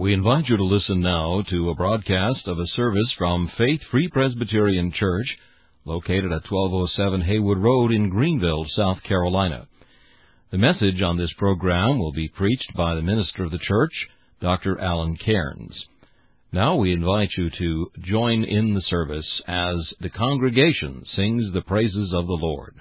We invite you to listen now to a broadcast of a service from Faith Free Presbyterian Church, located at 1207 Haywood Road in Greenville, South Carolina. The message on this program will be preached by the minister of the church, Dr. Alan Cairns. Now we invite you to join in the service as the congregation sings the praises of the Lord.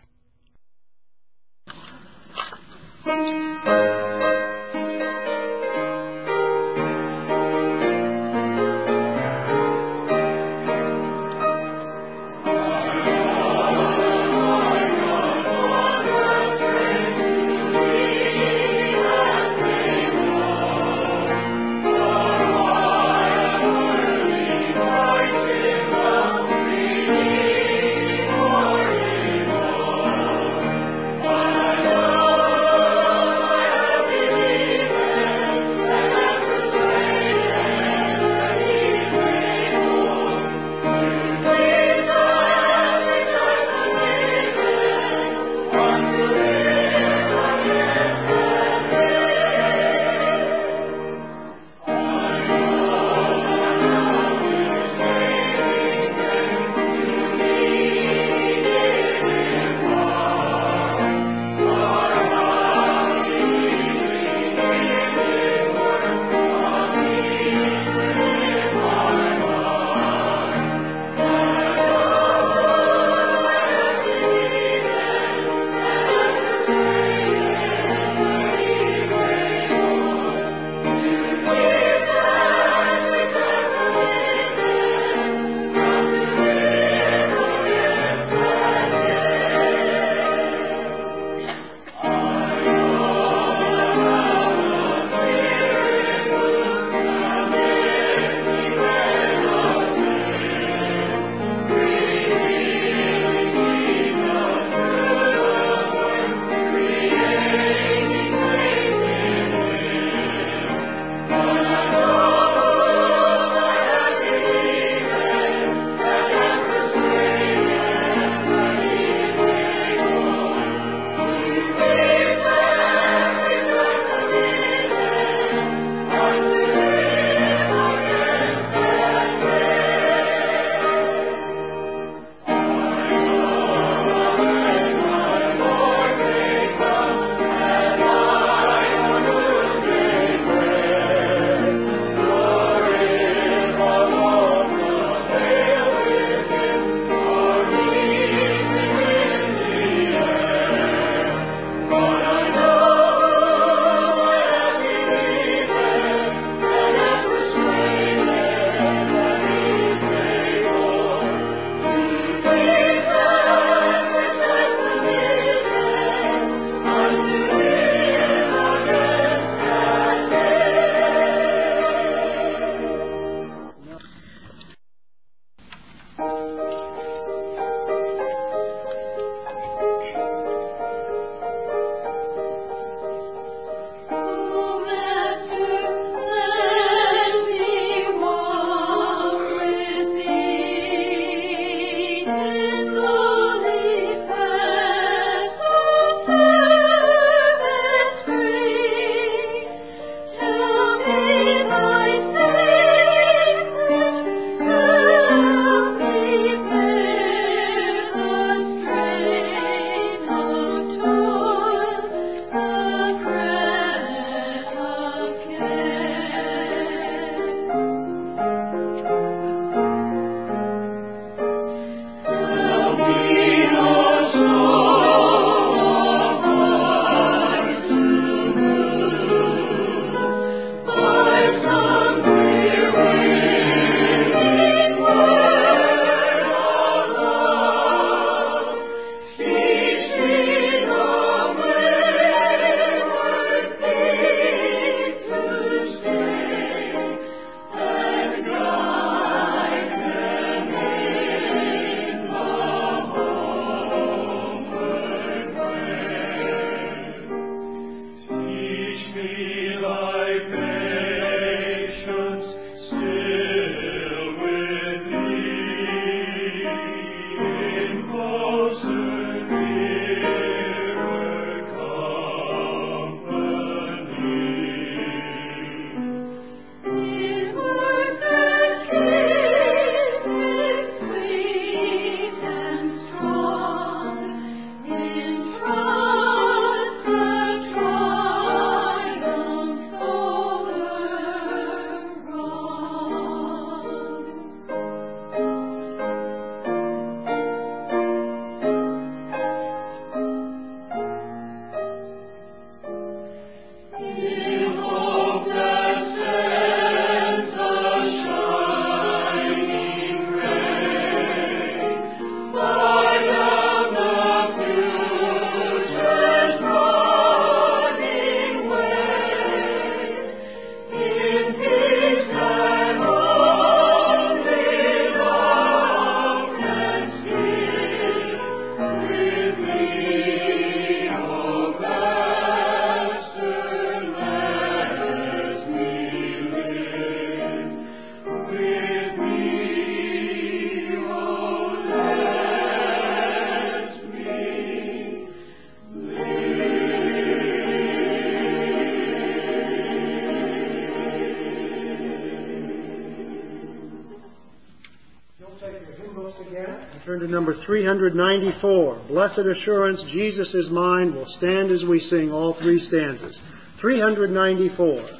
Turn to number 394. Blessed Assurance, Jesus is Mine. We'll stand as we sing all three stanzas. 394.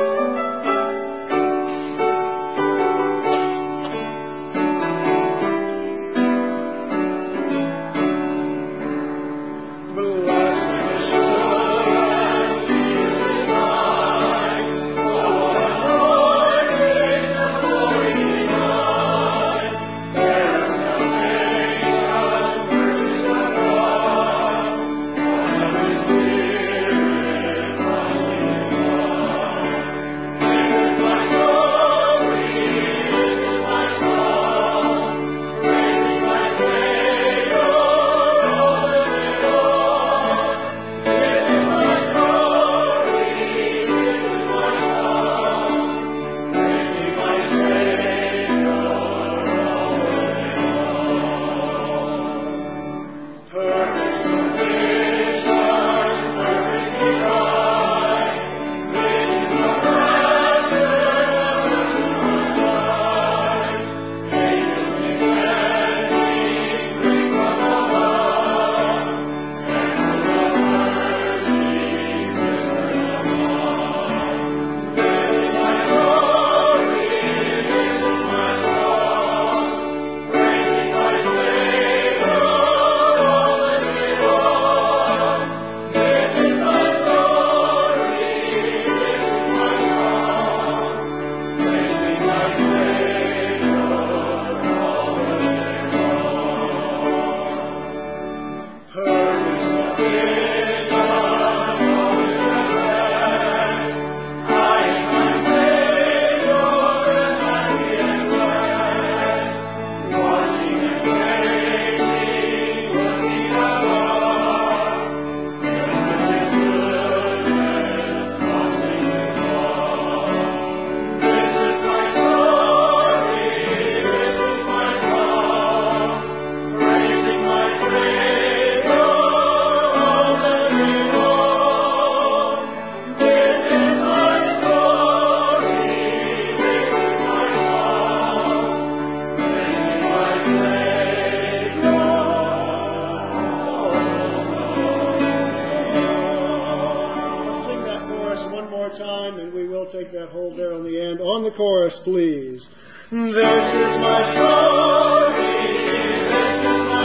Chorus, please. This is my story, this is my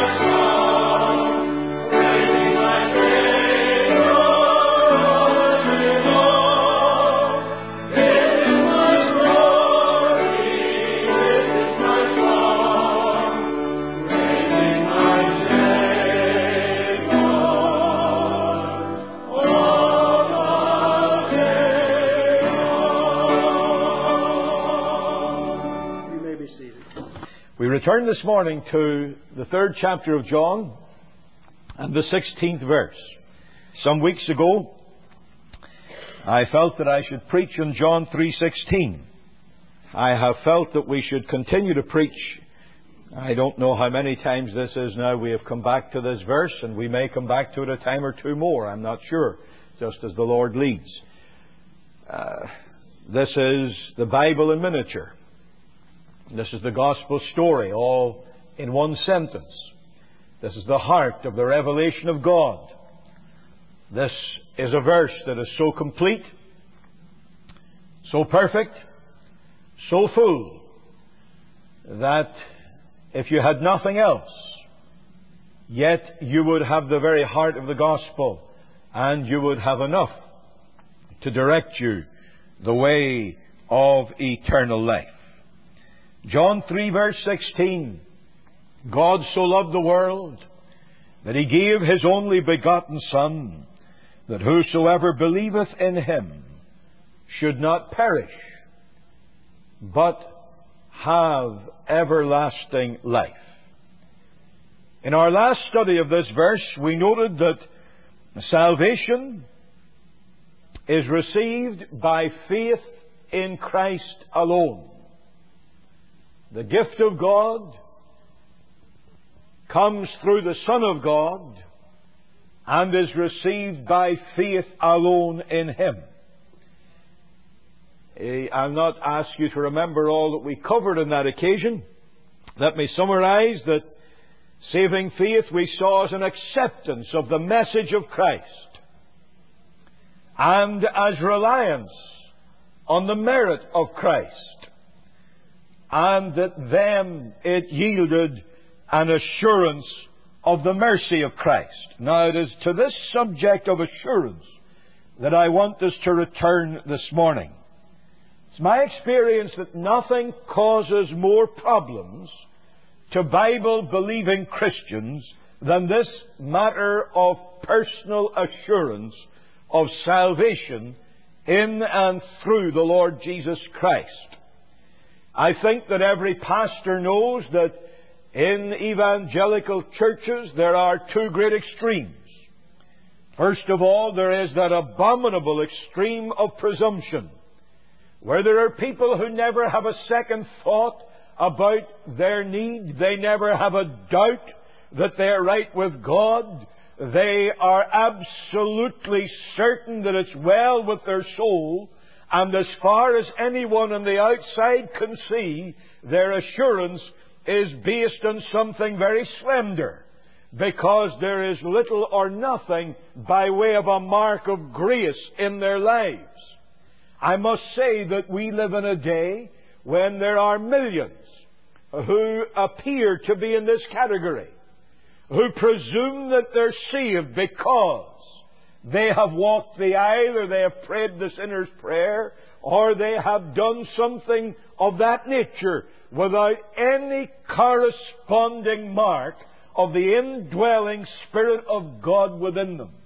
song, praising my Savior all day long. This is my story, this is my song, praising my Savior all the day long. You may be seated. We return this morning to the 3rd chapter of John and the 16th verse. Some weeks ago, I felt that I should preach on John 3:16. I have felt that we should continue to preach. I don't know how many times this is now. We have come back to this verse, and we may come back to it a time or two more. I'm not sure, just as the Lord leads. This is the Bible in miniature. This is the gospel story, all in one sentence. This is the heart of the revelation of God. This is a verse that is so complete, so perfect, so full, that if you had nothing else, yet you would have the very heart of the gospel, and you would have enough to direct you the way of eternal life. John 3 verse 16, God so loved the world that He gave His only begotten Son, that whosoever believeth in Him should not perish, but have everlasting life. In our last study of this verse, we noted that salvation is received by faith in Christ alone. The gift of God comes through the Son of God and is received by faith alone in Him. I'll not ask you to remember all that we covered on that occasion. Let me summarize that Saving faith we saw as an acceptance of the message of Christ, and as reliance on the merit of Christ, and that then it yielded an assurance of the mercy of Christ. Now it is to this subject of assurance that I want us to return this morning. It's my experience that nothing causes more problems to Bible-believing Christians than this matter of personal assurance of salvation in and through the Lord Jesus Christ. I think that every pastor knows that in evangelical churches there are two great extremes. First of all, there is that abominable extreme of presumption, where there are people who never have a second thought about their need. They never have a doubt that they are right with God. They are absolutely certain that it's well with their soul, and as far as anyone on the outside can see, their assurance is based on something very slender, because there is little or nothing by way of a mark of grace in their lives. I must say that we live in a day when there are millions who appear to be in this category, who presume that they're saved because they have walked the aisle, or they have prayed the sinner's prayer, or they have done something of that nature without any corresponding mark of the indwelling Spirit of God within them.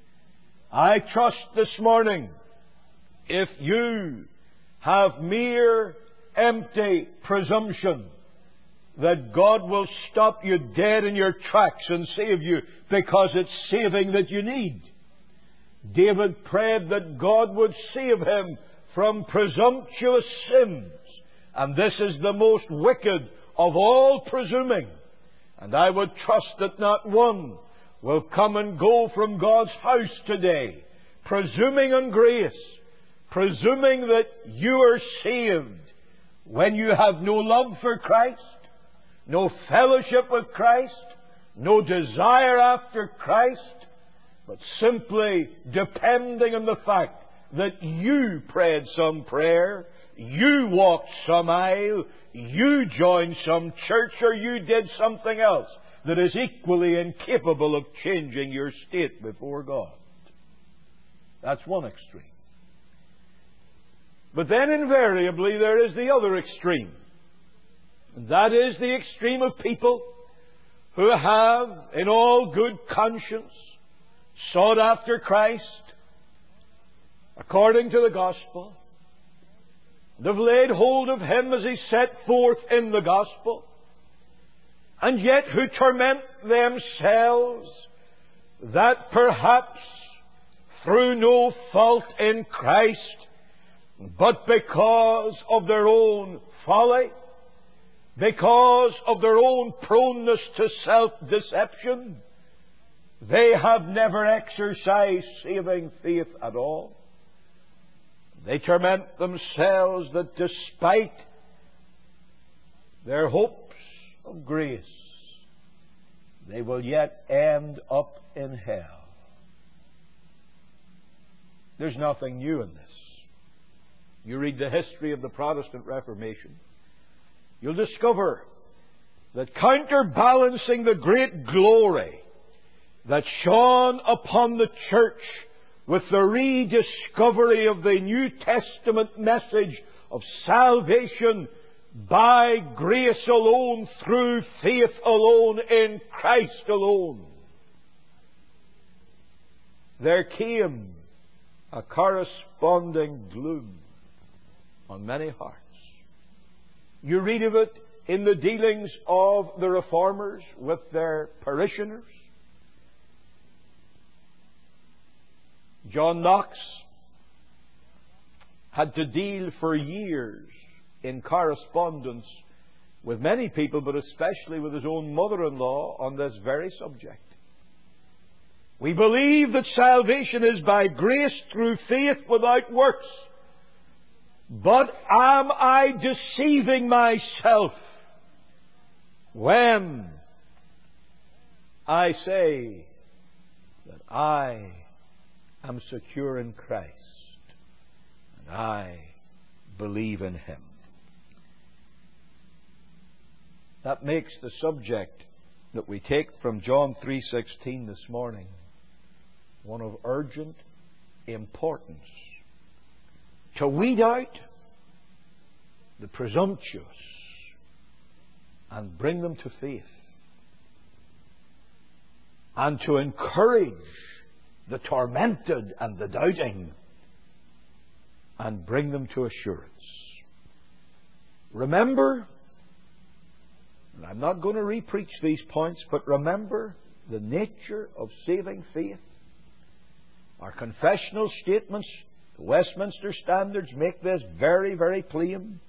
I trust this morning, if you have mere empty presumption, that God will stop you dead in your tracks and save you, because it's saving that you need. David prayed that God would save him from presumptuous sins, and this is the most wicked of all presuming. And I would trust that not one will come and go from God's house today presuming on grace, presuming that you are saved when you have no love for Christ, no fellowship with Christ, no desire after Christ, but simply depending on the fact that you prayed some prayer, you walked some aisle, you joined some church, or you did something else that is equally incapable of changing your state before God. That's one extreme. But then invariably there is the other extreme. And that is the extreme of people who have, in all good conscience, sought after Christ according to the gospel. They've laid hold of Him as He set forth in the gospel, and yet who torment themselves that perhaps through no fault in Christ, but because of their own folly, because of their own proneness to self-deception, they have never exercised saving faith at all. They torment themselves that despite their hopes of grace, they will yet end up in hell. There's nothing new in this. You read the history of the Protestant Reformation, you'll discover that counterbalancing the great glory that shone upon the church with the rediscovery of the New Testament message of salvation by grace alone, through faith alone, in Christ alone, there came a corresponding gloom on many hearts. You read of it in the dealings of the Reformers with their parishioners. John Knox had to deal for years in correspondence with many people, but especially with his own mother-in-law, on this very subject. We believe that salvation is by grace through faith without works. But am I deceiving myself when I say that I am secure in Christ, and I believe in Him. That makes the subject that we take from John 3:16 this morning one of urgent importance. To weed out the presumptuous and bring them to faith, and to encourage the tormented and the doubting and bring them to assurance. Remember, and I'm not going to re-preach these points, but remember the nature of saving faith. Our confessional statements, the Westminster Standards, make this very, very plain.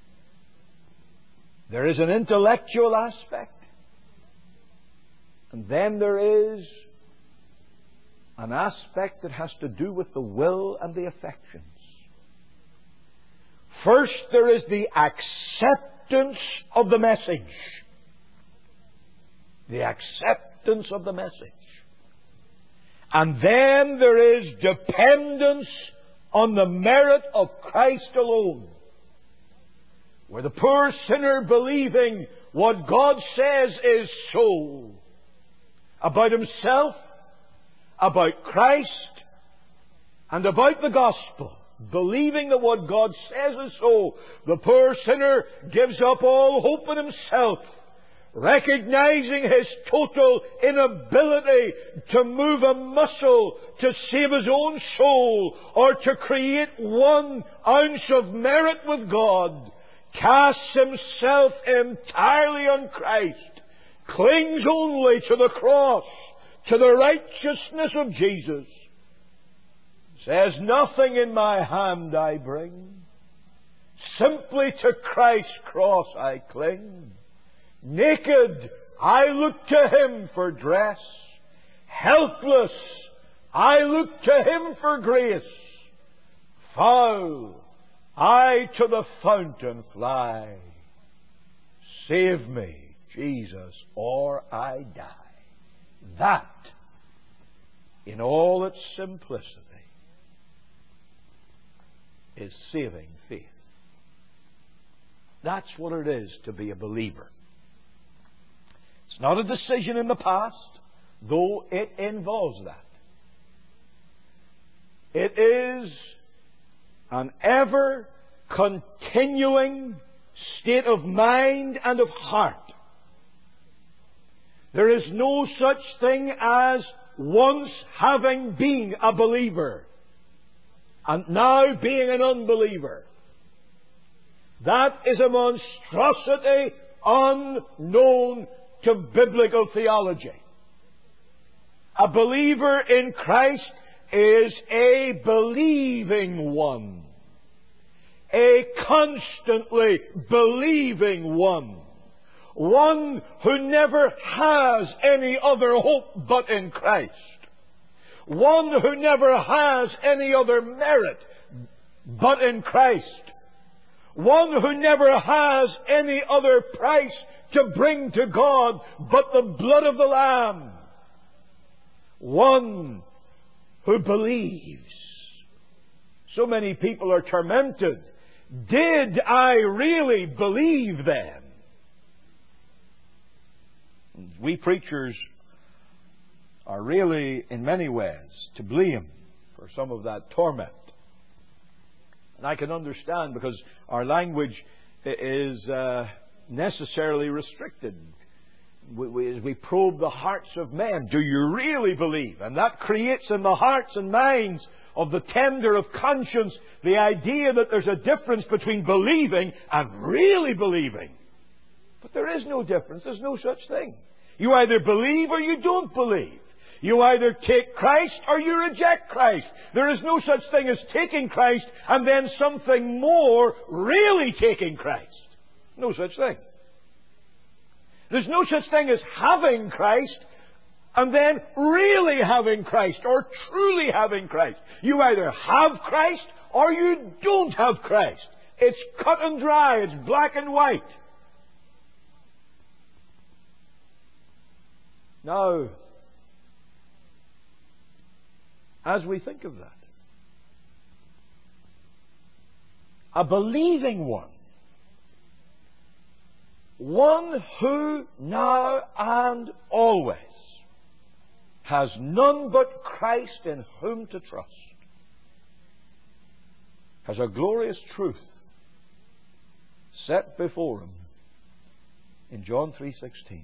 There is an intellectual aspect, and then there is an aspect that has to do with the will and the affections. First, there is the acceptance of the message. The acceptance of the message. And then there is dependence on the merit of Christ alone, where the poor sinner, believing what God says is so about himself, about Christ, and about the gospel, believing that what God says is so, the poor sinner gives up all hope in himself, recognizing his total inability to move a muscle to save his own soul or to create 1 ounce of merit with God, casts himself entirely on Christ, clings only to the cross, to the righteousness of Jesus, says, nothing in my hand I bring, simply to Christ's cross I cling. Naked, I look to Him for dress. Helpless, I look to Him for grace. Foul, I to the fountain fly. Save me, Jesus, or I die. That, in all its simplicity, is saving faith. That's what it is to be a believer. It's not a decision in the past, though it involves that. It is an ever continuing state of mind and of heart. There is no such thing as once having been a believer and now being an unbeliever. That is a monstrosity unknown to biblical theology. A believer in Christ is a believing one, a constantly believing one, one who never has any other hope but in Christ, one who never has any other merit but in Christ, one who never has any other price to bring to God but the blood of the Lamb, one who believes. So many people are tormented. Did I really believe then? We preachers are really, in many ways, to blame for some of that torment. And I can understand, because our language is necessarily restricted. We probe the hearts of men. Do you really believe? And that creates in the hearts and minds of the tender of conscience the idea that there's a difference between believing and really believing. But there is no difference. There's no such thing. You either believe or you don't believe. You either take Christ or you reject Christ. There is no such thing as taking Christ and then something more, really taking Christ. No such thing. There's no such thing as having Christ and then really having Christ or truly having Christ. You either have Christ or you don't have Christ. It's cut and dry. It's black and white. Now, as we think of that, a believing one who now and always has none but Christ in whom to trust, has a glorious truth set before him in John 3:16.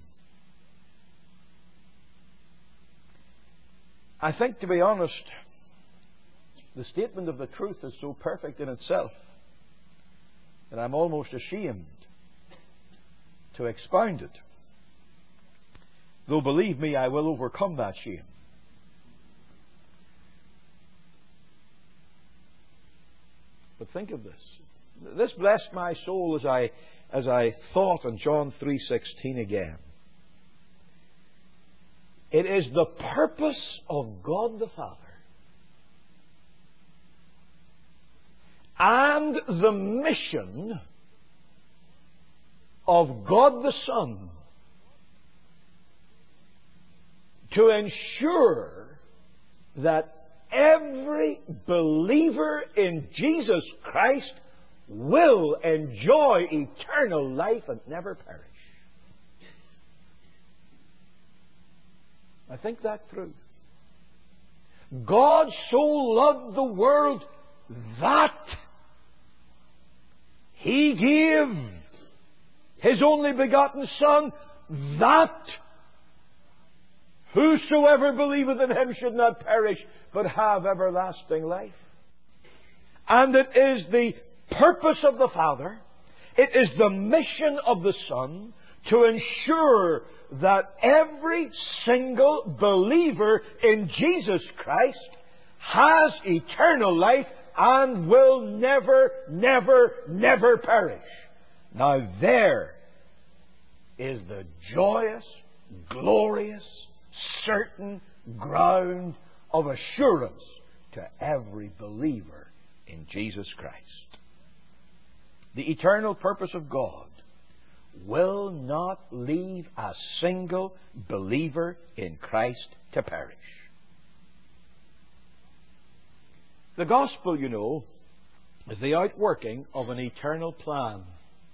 I think, to be honest, the statement of the truth is so perfect in itself that I'm almost ashamed to expound it. Though, believe me, I will overcome that shame. But think of this. This blessed my soul as I thought on John 3:16 again. It is the purpose of God the Father and the mission of God the Son to ensure that every believer in Jesus Christ will enjoy eternal life and never perish. I think that through. God so loved the world that He gave His only begotten Son, that whosoever believeth in Him should not perish, but have everlasting life. And it is the purpose of the Father, it is the mission of the Son, to ensure that every single believer in Jesus Christ has eternal life and will never, never, never perish. Now there is the joyous, glorious, certain ground of assurance to every believer in Jesus Christ. The eternal purpose of God will not leave a single believer in Christ to perish. The gospel, you know, is the outworking of an eternal plan.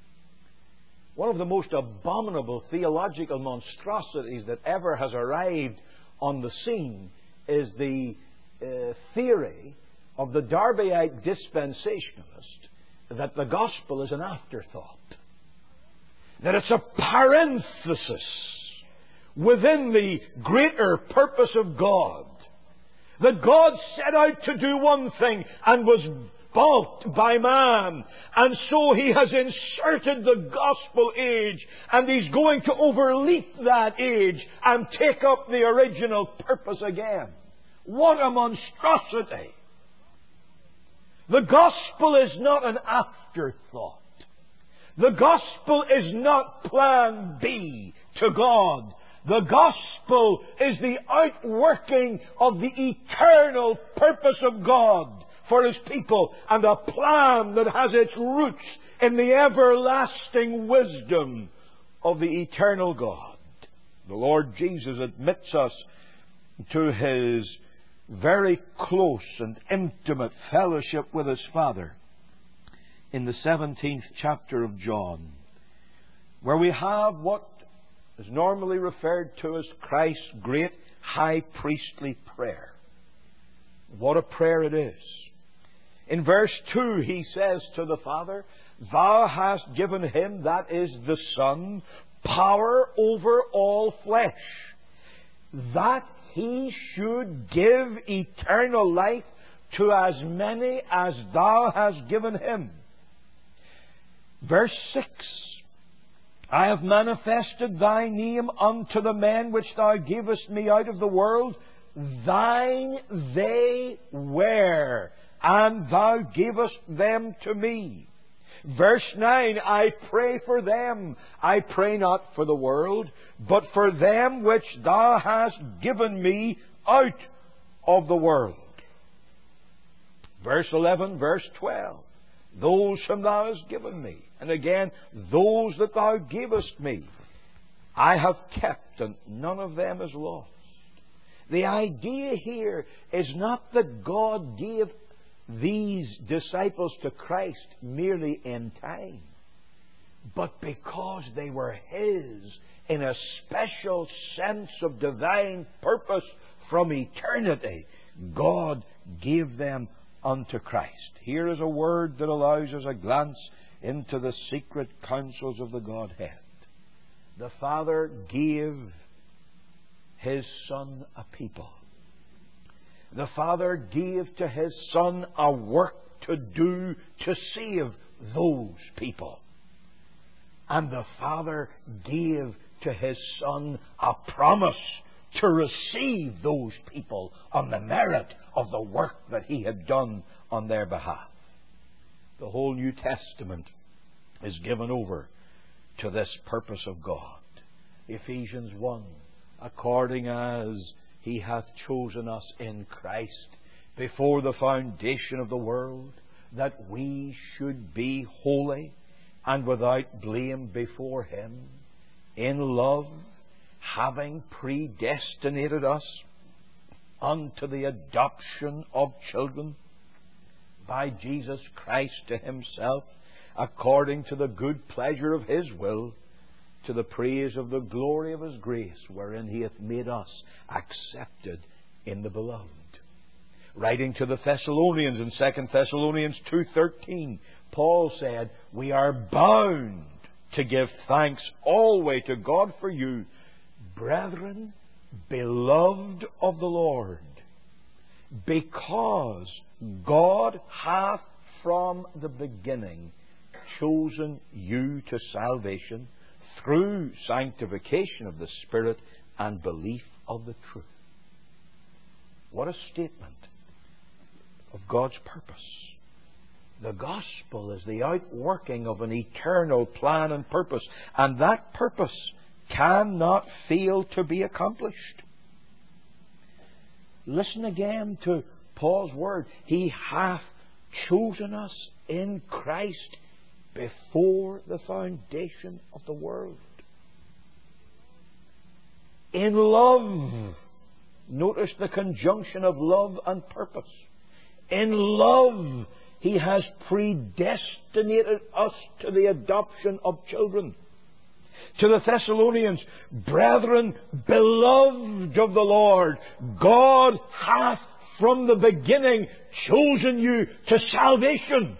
One of the most abominable theological monstrosities that ever has arrived on the scene is the theory of the Darbyite dispensationalist that the gospel is an afterthought. That it's a parenthesis within the greater purpose of God. That God set out to do one thing and was balked by man. And so He has inserted the gospel age, and He's going to overleap that age and take up the original purpose again. What a monstrosity! The gospel is not an afterthought. The gospel is not plan B to God. The gospel is the outworking of the eternal purpose of God for His people, and a plan that has its roots in the everlasting wisdom of the eternal God. The Lord Jesus admits us to His very close and intimate fellowship with His Father in the 17th chapter of John, where we have what is normally referred to as Christ's great high priestly prayer. What a prayer it is. In verse 2 He says to the Father, Thou hast given Him, that is the Son, power over all flesh, that He should give eternal life to as many as Thou hast given Him. Verse 6, I have manifested Thy name unto the men which Thou gavest me out of the world. Thine they were, and Thou gavest them to me. Verse 9, I pray for them. I pray not for the world, but for them which Thou hast given me out of the world. Verse 11, verse 12, those whom Thou hast given me. And again, those that Thou gavest me, I have kept, and none of them is lost. The idea here is not that God gave these disciples to Christ merely in time, but because they were His in a special sense of divine purpose from eternity, God gave them unto Christ. Here is a word that allows us a glance into the secret counsels of the Godhead. The Father gave His Son a people. The Father gave to His Son a work to do to save those people. And the Father gave to His Son a promise to receive those people on the merit of the work that He had done on their behalf. The whole New Testament is given over to this purpose of God. Ephesians 1, according as He hath chosen us in Christ before the foundation of the world, that we should be holy and without blame before Him, in love, having predestinated us unto the adoption of children by Jesus Christ to Himself, according to the good pleasure of His will, to the praise of the glory of His grace, wherein He hath made us accepted in the Beloved. Writing to the Thessalonians in 2 Thessalonians 2:13, Paul said, we are bound to give thanks always to God for you, brethren, beloved of the Lord, because God hath from the beginning chosen you to salvation through sanctification of the Spirit and belief of the truth. What a statement of God's purpose. The gospel is the outworking of an eternal plan and purpose, and that purpose cannot fail to be accomplished. Listen again to Paul's word. He hath chosen us in Christ before the foundation of the world. In love. Notice the conjunction of love and purpose. In love, He has predestinated us to the adoption of children. To the Thessalonians, brethren, beloved of the Lord, God hath from the beginning chosen you to salvation.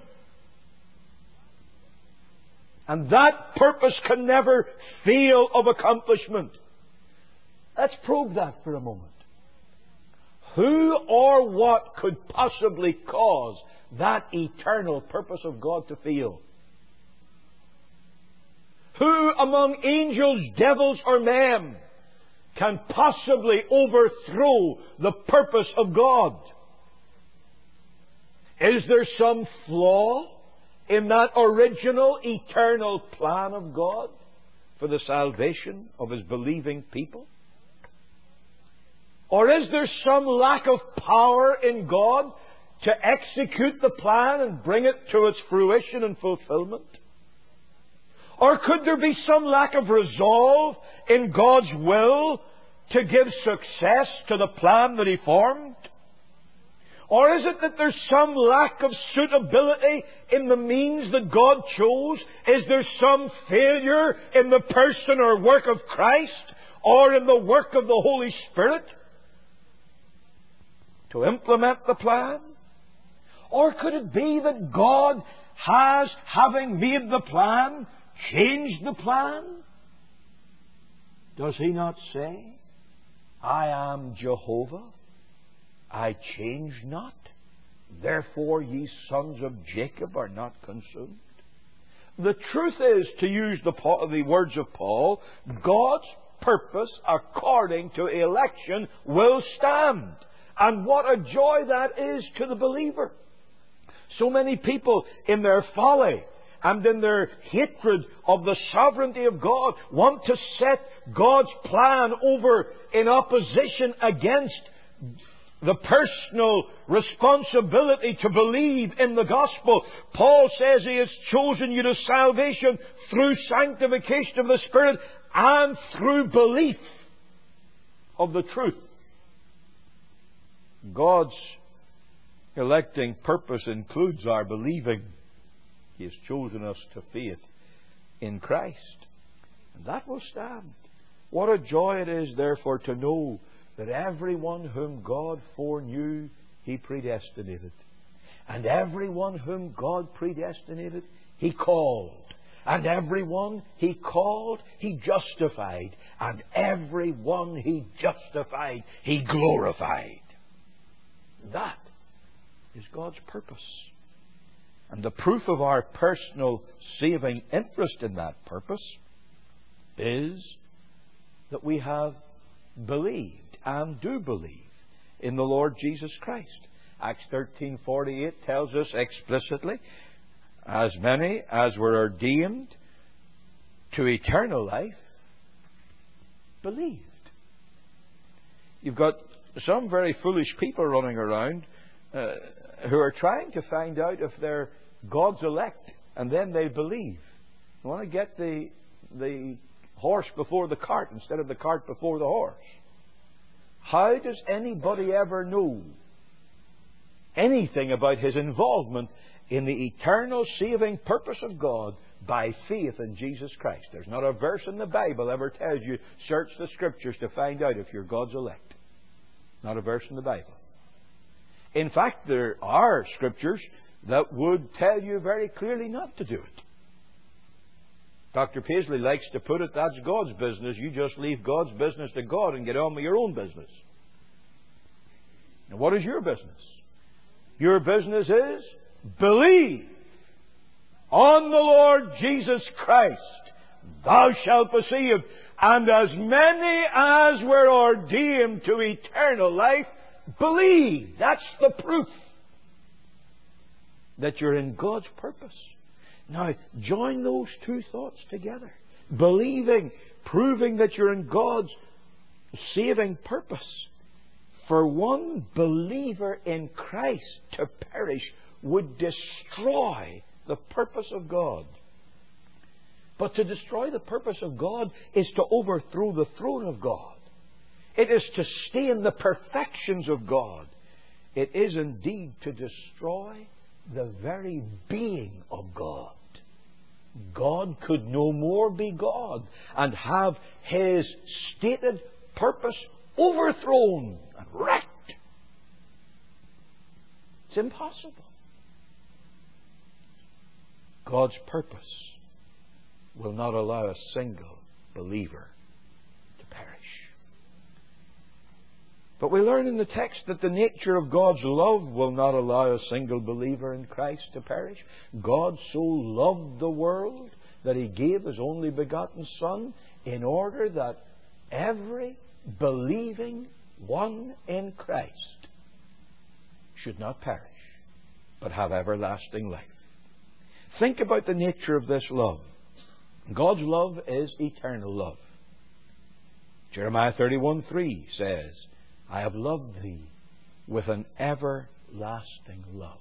And that purpose can never fail of accomplishment. Let's probe that for a moment. Who or what could possibly cause that eternal purpose of God to fail? Who among angels, devils, or men can possibly overthrow the purpose of God? Is there some flaw in that original eternal plan of God for the salvation of His believing people? Or is there some lack of power in God to execute the plan and bring it to its fruition and fulfillment? Or could there be some lack of resolve in God's will to give success to the plan that He formed? Or is it that there's some lack of suitability in the means that God chose? Is there some failure in the person or work of Christ or in the work of the Holy Spirit to implement the plan? Or could it be that God has, having made the plan, changed the plan? Does He not say, I am Jehovah, I change not, therefore ye sons of Jacob are not consumed? The truth is, to use the words of Paul, God's purpose according to election will stand. And what a joy that is to the believer. So many people in their folly and in their hatred of the sovereignty of God want to set God's plan over in opposition against the personal responsibility to believe in the gospel. Paul says He has chosen you to salvation through sanctification of the Spirit and through belief of the truth. God's electing purpose includes our believing. He has chosen us to faith in Christ. And that will stand. What a joy it is, therefore, to know that everyone whom God foreknew, He predestinated. And everyone whom God predestinated, He called. And everyone He called, He justified. And everyone He justified, He glorified. That is God's purpose. And the proof of our personal saving interest in that purpose is that we have believed and do believe in the Lord Jesus Christ. Acts 13:48 tells us explicitly, as many as were ordained to eternal life believed. You've got some very foolish people running around who are trying to find out if they're God's elect, and then they believe. They want to get the horse before the cart instead of the cart before the horse. How does anybody ever know anything about his involvement in the eternal saving purpose of God by faith in Jesus Christ? There's not a verse in the Bible ever tells you, search the Scriptures to find out if you're God's elect. Not a verse in the Bible. In fact, there are Scriptures that would tell you very clearly not to do it. Dr. Paisley likes to put it, that's God's business. You just leave God's business to God and get on with your own business. Now, what is your business? Your business is believe on the Lord Jesus Christ. Thou shalt be saved. And as many as were ordained to eternal life, believe. That's the proof that you're in God's purpose. Now, join those two thoughts together. Believing, proving that you're in God's saving purpose. For one believer in Christ to perish would destroy the purpose of God. But to destroy the purpose of God is to overthrow the throne of God. It is to stain the perfections of God. It is indeed to destroy the very being of God. God could no more be God and have His stated purpose overthrown and wrecked. It's impossible. God's purpose will not allow a single believer to perish. But we learn in the text that the nature of God's love will not allow a single believer in Christ to perish. God so loved the world that He gave His only begotten Son in order that every believing one in Christ should not perish, but have everlasting life. Think about the nature of this love. God's love is eternal love. Jeremiah 31:3 says, I have loved thee with an everlasting love.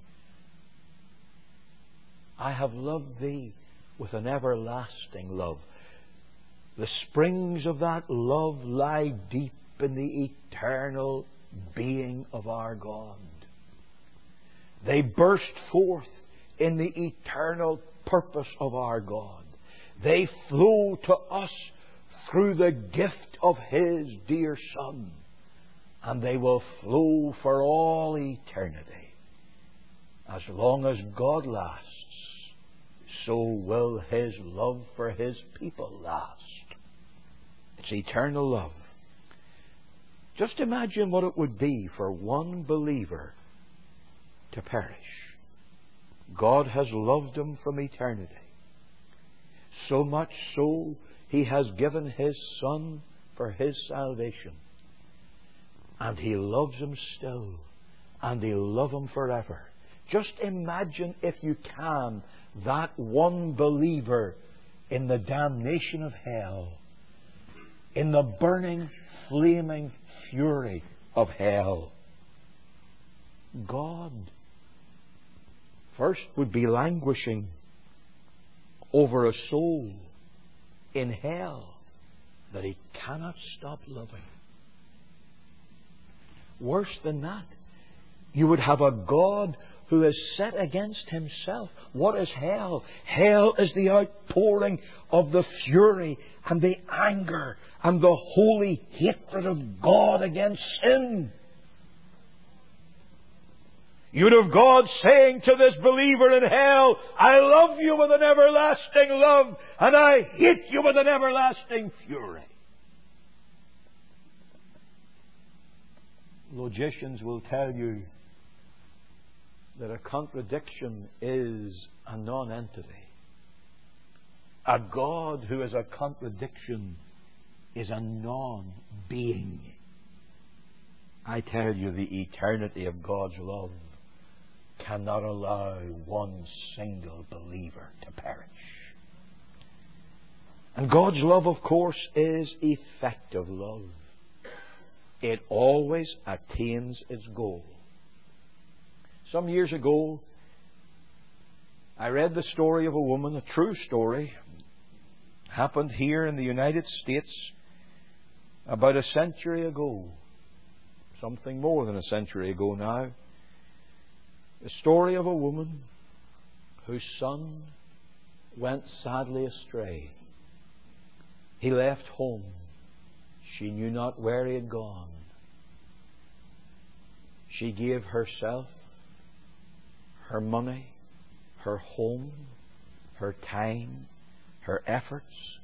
I have loved thee with an everlasting love. The springs of that love lie deep in the eternal being of our God. They burst forth in the eternal purpose of our God. They flow to us through the gift of His dear Son. And they will flow for all eternity. As long as God lasts, so will His love for His people last. It's eternal love. Just imagine what it would be for one believer to perish. God has loved him from eternity. So much so, He has given His Son for his salvation. And He loves him still. And He'll love him forever. Just imagine, if you can, that one believer in the damnation of hell. In the burning, flaming fury of hell. God first would be languishing over a soul in hell that He cannot stop loving. Worse than that, you would have a God who is set against Himself. What is hell? Hell is the outpouring of the fury and the anger and the holy hatred of God against sin. You'd have God saying to this believer in hell, I love you with an everlasting love, and I hate you with an everlasting fury. Logicians will tell you that a contradiction is a non-entity. A God who is a contradiction is a non-being. I tell you, the eternity of God's love cannot allow one single believer to perish. And God's love, of course, is effective love. It always attains its goal. Some years ago, I read the story of a woman, a true story, happened here in the United States about a century ago. Something more than a century ago now. The story of a woman whose son went sadly astray. He left home. She knew not where he had gone. She gave herself, her money, her home, her time, her efforts,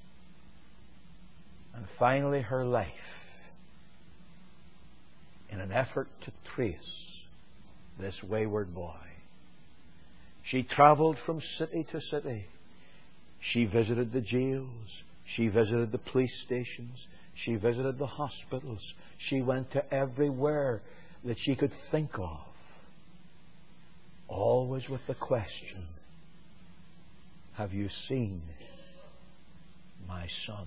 and finally her life in an effort to trace this wayward boy. She travelled from city to city. She visited the jails. She visited the police stations. She visited the hospitals. She went to everywhere that she could think of. Always with the question, have you seen my son?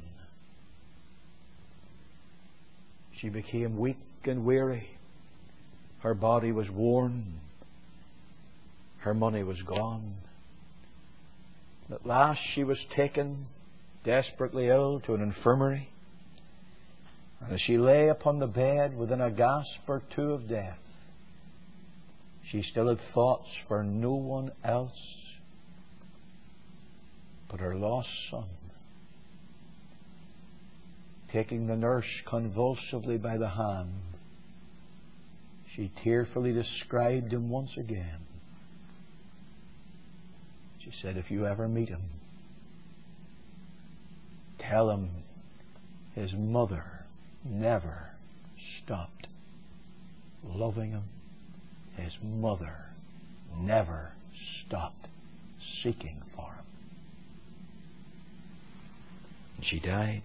She became weak and weary. Her body was worn. Her money was gone. At last she was taken desperately ill to an infirmary. And as she lay upon the bed within a gasp or two of death, she still had thoughts for no one else but her lost son. Taking the nurse convulsively by the hand, she tearfully described him once again. She said, if you ever meet him, tell him his mother never stopped loving him. His mother never stopped seeking for him. And she died.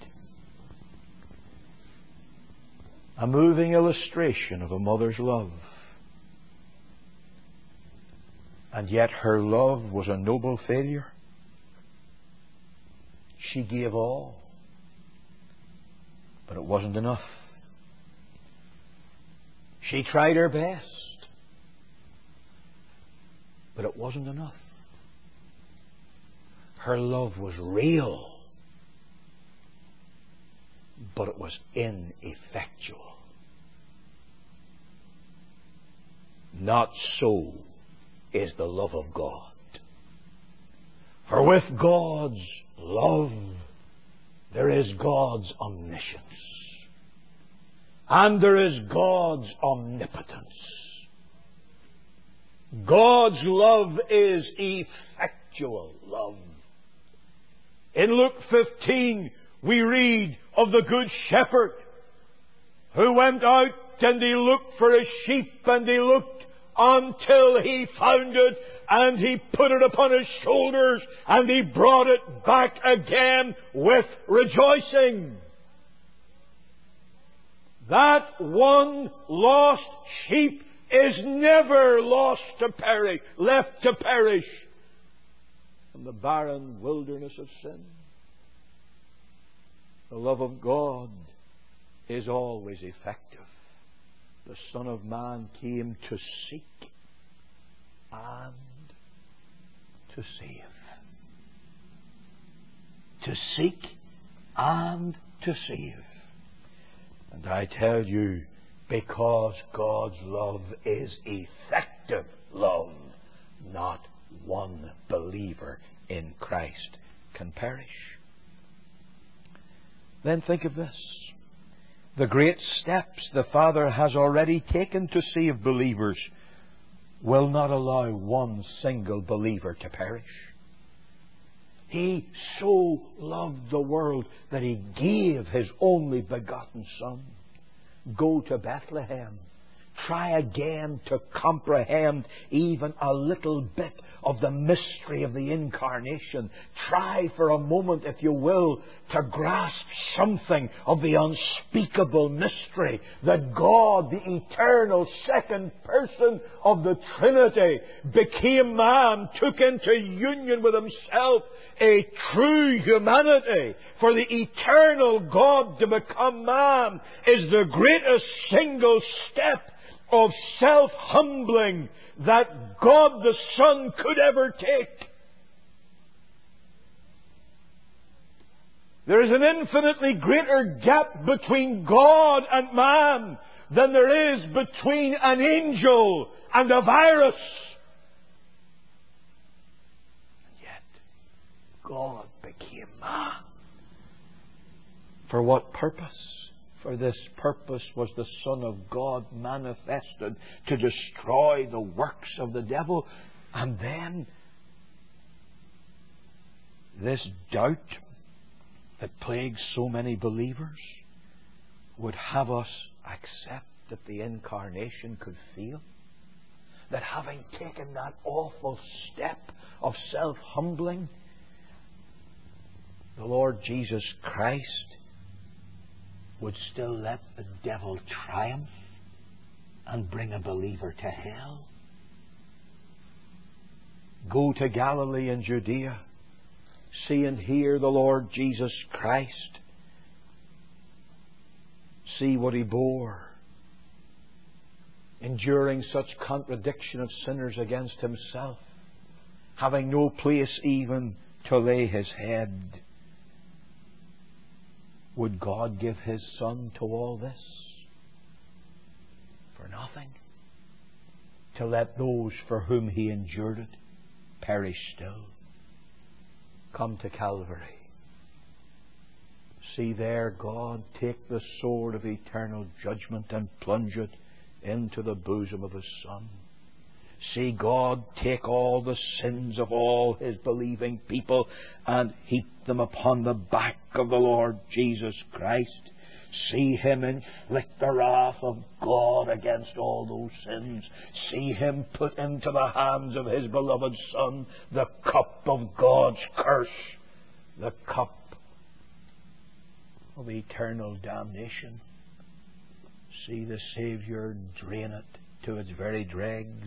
A moving illustration of a mother's love. And yet her love was a noble failure. She gave all. But it wasn't enough. She tried her best. But it wasn't enough. Her love was real. But it was ineffectual. Not so is the love of God. For with God's love, there is God's omniscience. And there is God's omnipotence. God's love is effectual love. In Luke 15, we read of the Good Shepherd who went out and he looked for his sheep and he looked until he found it and he put it upon his shoulders and he brought it back again with rejoicing. That one lost sheep is never lost to perish, left to perish in the barren wilderness of sin. The love of God is always effective. the Son of Man came to seek and to save. To seek and to save. And I tell you, because God's love is effective love, not one believer in Christ can perish. Then think of this. The great steps the Father has already taken to save believers will not allow one single believer to perish. He so loved the world that He gave His only begotten Son. Go to Bethlehem. Try again to comprehend even a little bit of the mystery of the Incarnation. Try for a moment, if you will, to grasp something of the unspeakable mystery that God, the eternal second person of the Trinity, became man, took into union with Himself a true humanity. For the eternal God to become man is the greatest single step of self-humbling that God the Son could ever take. There is an infinitely greater gap between God and man than there is between an angel and a virus. And yet, God became man. For what purpose? For this purpose was the Son of God manifested, to destroy the works of the devil. And then this doubt that plagues so many believers would have us accept that the Incarnation could fail. That having taken that awful step of self-humbling, the Lord Jesus Christ would still let the devil triumph and bring a believer to hell. Go to Galilee and Judea. See and hear the Lord Jesus Christ. See what He bore, enduring such contradiction of sinners against Himself, having no place even to lay His head. Would God give His Son to all this? For nothing. To let those for whom He endured it perish still. Come to Calvary. See there God take the sword of eternal judgment and plunge it into the bosom of His Son. See God take all the sins of all His believing people and heap them upon the back of the Lord Jesus Christ. See Him inflict the wrath of God against all those sins. See Him put into the hands of His beloved Son the cup of God's curse, the cup of eternal damnation. See the Saviour drain it to its very dregs.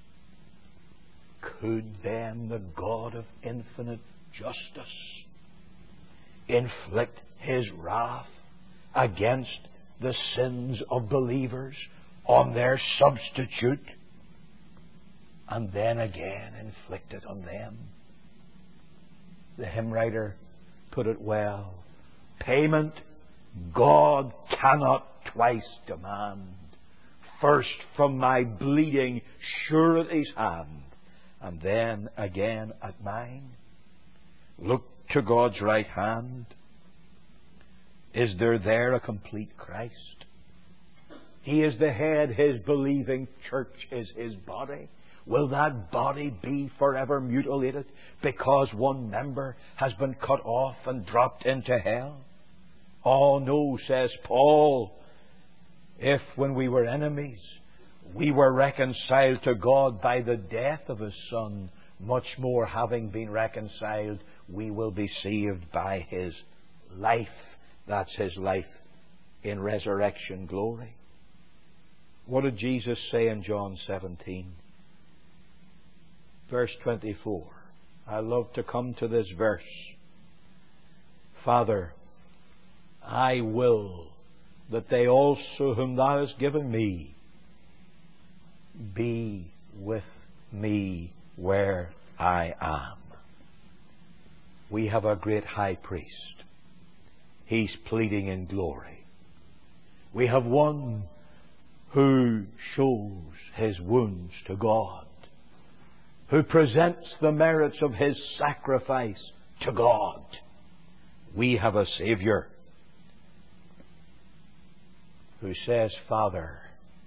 Could then the God of infinite justice inflict His wrath against the sins of believers on their substitute and then again inflict it on them? The hymn writer put it well. Payment God cannot twice demand. First from my bleeding surety's hand, and then again at mine. Look to God's right hand. Is there a complete Christ? He is the head. His believing church is His body. Will that body be forever mutilated because one member has been cut off and dropped into hell? Oh no, says Paul. If when we were enemies, we were reconciled to God by the death of His Son, much more having been reconciled, we will be saved by His life. That's His life in resurrection glory. What did Jesus say in John 17? Verse 24. I love to come to this verse. Father, I will that they also whom Thou hast given me be with me where I am. We have a great high priest. He's pleading in glory. We have one who shows his wounds to God, who presents the merits of his sacrifice to God. We have a Savior who says, Father,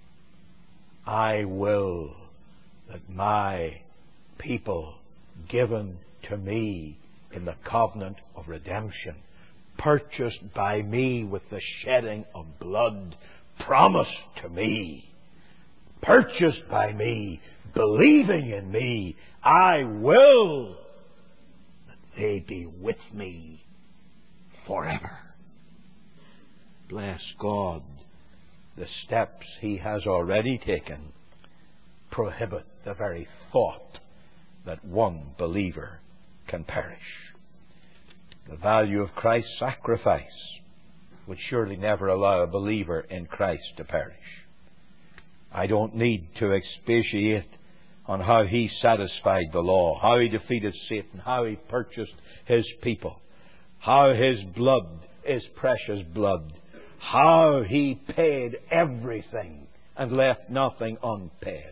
I will that my people given to me in the covenant of redemption, purchased by me with the shedding of blood, promised to me, purchased by me, believing in me, I will that they be with me forever. Bless God, the steps He has already taken prohibit the very thought that one believer can perish. The value of Christ's sacrifice would surely never allow a believer in Christ to perish. I don't need to expatiate on how He satisfied the law, how He defeated Satan, how He purchased His people, how His blood is precious blood, how He paid everything and left nothing unpaid.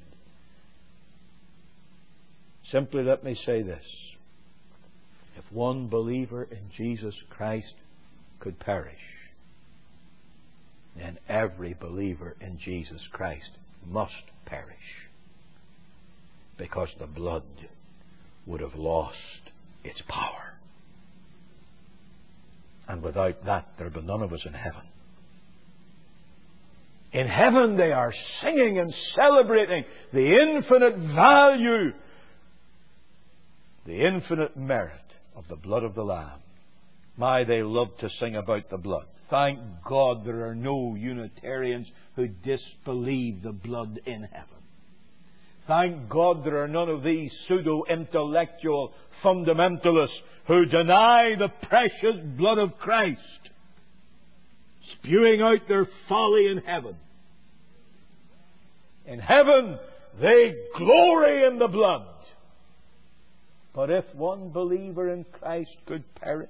Simply let me say this. If one believer in Jesus Christ could perish, then every believer in Jesus Christ must perish, because the blood would have lost its power. And without that, there would be none of us in heaven. In heaven they are singing and celebrating the infinite value, the infinite merit of the blood of the Lamb. My, they love to sing about the blood. Thank God there are no Unitarians who disbelieve the blood in heaven. Thank God there are none of these pseudo-intellectual fundamentalists who deny the precious blood of Christ, spewing out their folly in heaven. In heaven, they glory in the blood. But if one believer in Christ could perish,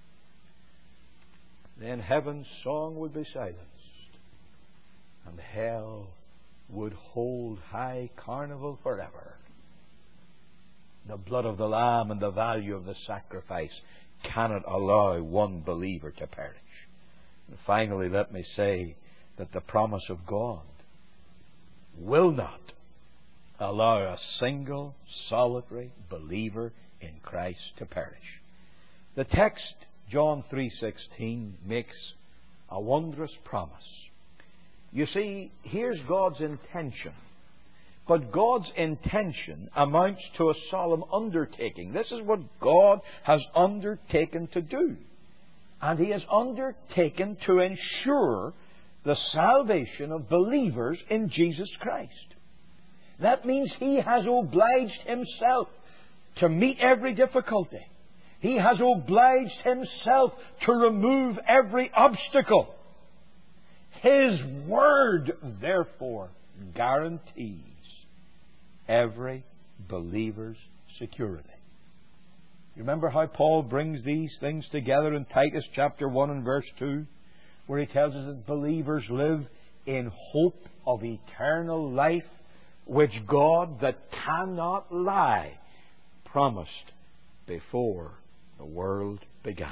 then heaven's song would be silenced, and hell would hold high carnival forever. The blood of the Lamb and the value of the sacrifice cannot allow one believer to perish. And finally, let me say that the promise of God will not allow a single solitary believer in Christ to perish. The text, John 3:16, makes a wondrous promise. You see, here's God's intention. But God's intention amounts to a solemn undertaking. This is what God has undertaken to do. And He has undertaken to ensure the salvation of believers in Jesus Christ. That means He has obliged Himself to meet every difficulty. He has obliged Himself to remove every obstacle. His Word, therefore, guarantees every believer's security. You remember how Paul brings these things together in Titus chapter 1 and verse 2, where he tells us that believers live in hope of eternal life, which God, that cannot lie, promised before the world began.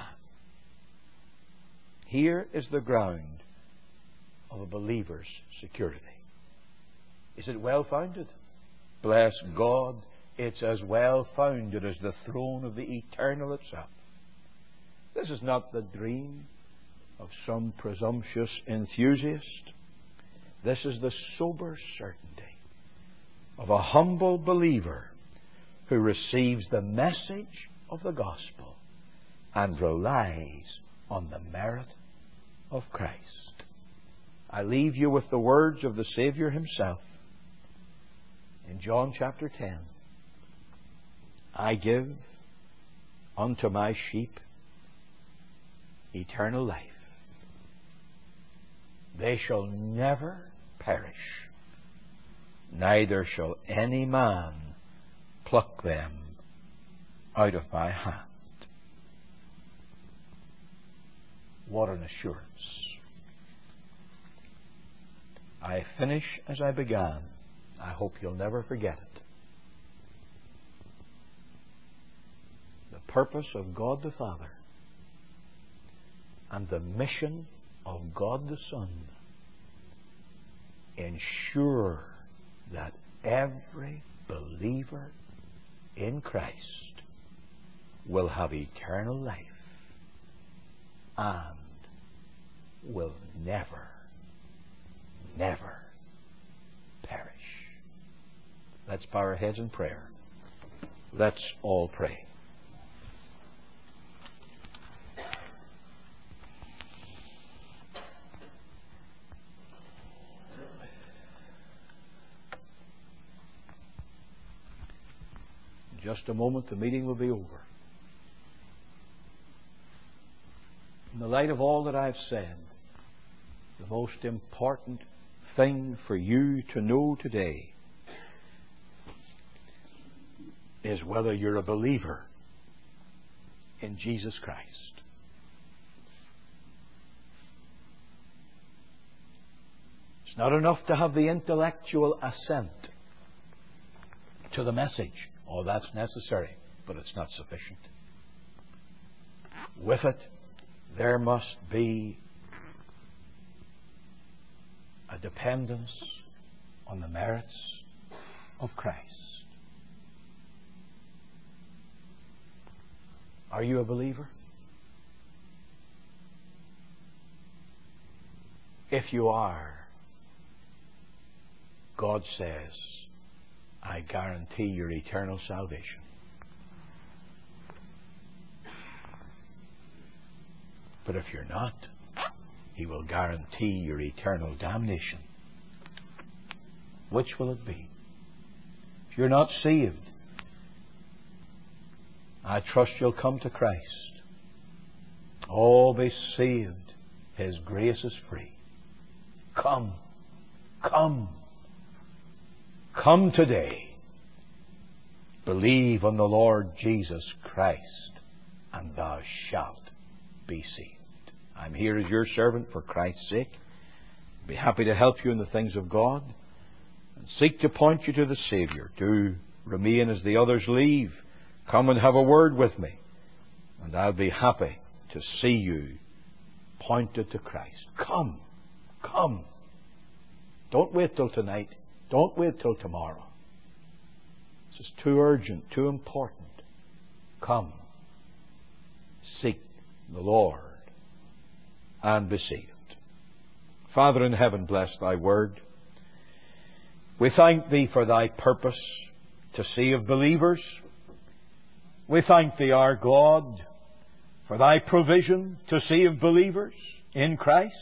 Here is the ground of a believer's security. Is it well founded? Bless God, it's as well founded as the throne of the eternal itself. This is not the dream of some presumptuous enthusiast. This is the sober certainty of a humble believer who receives the message of the gospel and relies on the merit of Christ. I leave you with the words of the Savior Himself in John chapter 10. I give unto my sheep eternal life. They shall never perish, neither shall any man pluck them out of my hand. What an assurance. I finish as I began. I hope you'll never forget it. The purpose of God the Father and the mission of God the Son ensure that every believer in Christ will have eternal life and will never, never perish. Let's bow our heads in prayer. Let's all pray. In just a moment, the meeting will be over. In the light of all that I've said, the most important thing for you to know today is whether you're a believer in Jesus Christ. It's not enough to have the intellectual assent to the message. Oh, that's necessary, but it's not sufficient. With it, there must be a dependence on the merits of Christ. Are you a believer? If you are, God says, I guarantee your eternal salvation. But if you're not, He will guarantee your eternal damnation. Which will it be? If you're not saved, I trust you'll come to Christ. Oh, be saved. His grace is free. Come. Come. Come today. Believe on the Lord Jesus Christ, and thou shalt be saved. I'm here as your servant for Christ's sake. I'll be happy to help you in the things of God and seek to point you to the Saviour. Do remain as the others leave. Come and have a word with me, and I'll be happy to see you pointed to Christ. Come. Come. Don't wait till tonight. Don't wait till tomorrow. This is too urgent, too important. Come. Seek the Lord and be saved. Father in heaven, bless thy word. We thank thee for thy purpose to save believers. We thank thee, our God, for thy provision to save believers in Christ.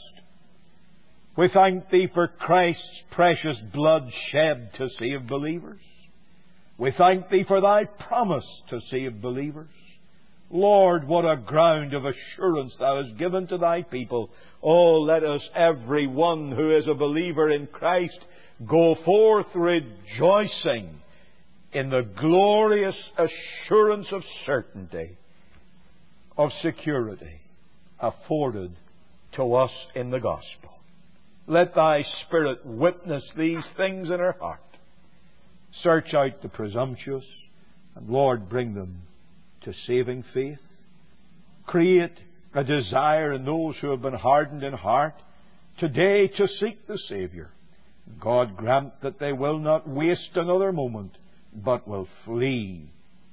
We thank thee for Christ's precious blood shed to save believers. We thank thee for thy promise to save believers. Lord, what a ground of assurance thou hast given to thy people. Oh, let us, every one who is a believer in Christ, go forth rejoicing in the glorious assurance of certainty, of security afforded to us in the gospel. Let thy Spirit witness these things in our heart. Search out the presumptuous, and Lord, bring them to saving faith. Create a desire in those who have been hardened in heart today to seek the Saviour. God grant that they will not waste another moment, but will flee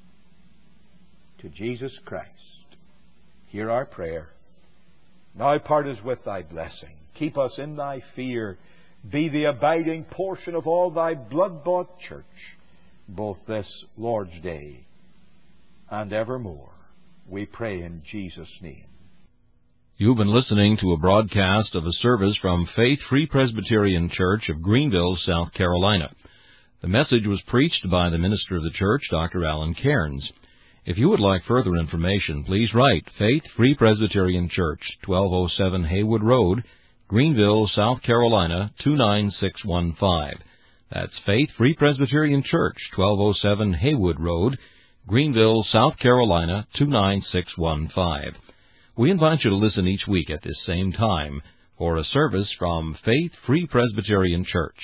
to Jesus Christ. Hear our prayer. Now part us with thy blessing. Keep us in thy fear. Be the abiding portion of all thy blood-bought church, both this Lord's Day and evermore. We pray in Jesus' name. You've been listening to a broadcast of a service from Faith Free Presbyterian Church of Greenville, South Carolina. The message was preached by the minister of the church, Dr. Alan Cairns. If you would like further information, please write Faith Free Presbyterian Church, 1207 Haywood Road, Greenville, South Carolina, 29615. That's Faith Free Presbyterian Church, 1207 Haywood Road, Greenville, South Carolina, 29615. We invite you to listen each week at this same time for a service from Faith Free Presbyterian Church.